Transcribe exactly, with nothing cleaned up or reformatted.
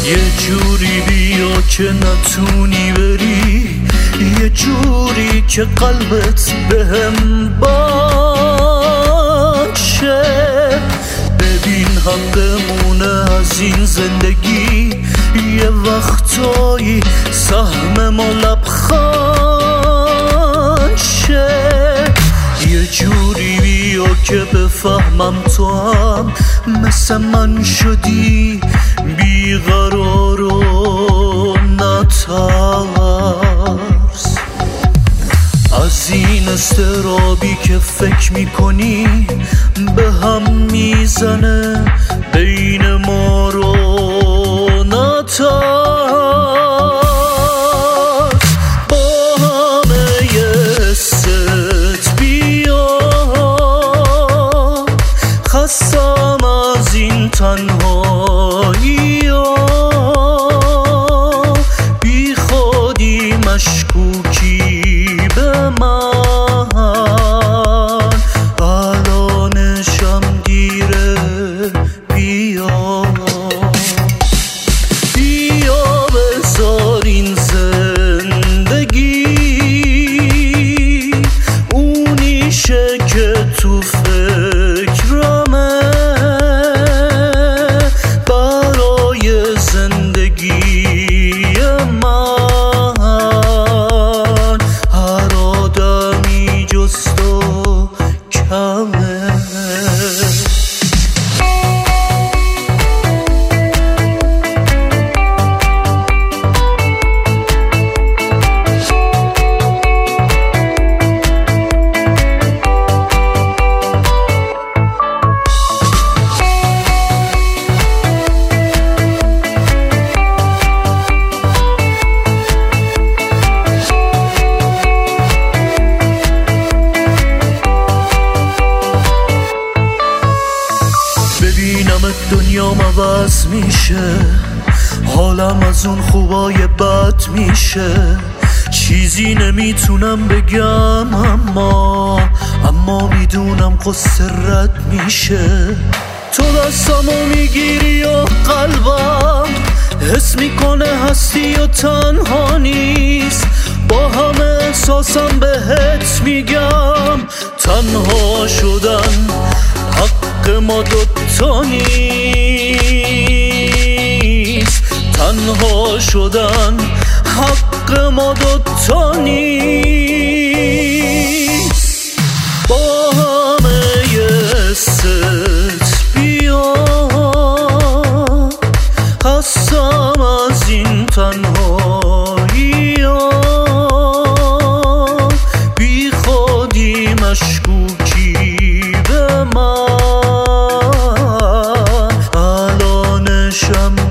یه جوری بیا که نتونی بری، یه جوری که قلبت بهم باشه. ببین حقمونه از این زندگی، یه وقتایی سهم ما لبخند شه. یه جوری بیا که بفهمم تو هم مثل من شدی بیقرار و نترس از این استرابی که فکر میکنی به هم میزنه بین ما رو. نترس با همه ست بیا، خستم از این تنهایی ها، بی خودی مشکوکی به من، الانشم دیره. بیا بیا بذار این زندگی اونیشه که تو فکرمه، برای زندگی من هر آدمی جز تو کمه. ببینمت دنیام عوض میشه، حالم از اون خوبای بد میشه. چیزی نمیتونم بگم اما اما میدونم قصه رد میشه. تو دستمو میگیری و قلبم حس میکنه هستی و تنها نیست. با همه احساسم بهت میگم تنها شدن حق ما دوتا نیست. تنها شدن حق ما دوتا نیست. با همه ست بیا، خستم از این تنهایی ها، بی خودی مشکوکی به من، الانشم